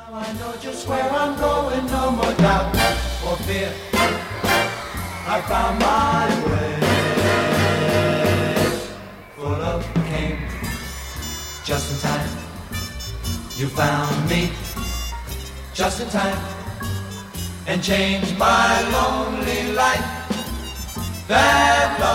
I know just where I'm going, no more doubt or fear. I found my way. Full of came just in time. You found me just in time and changed my lonely life. That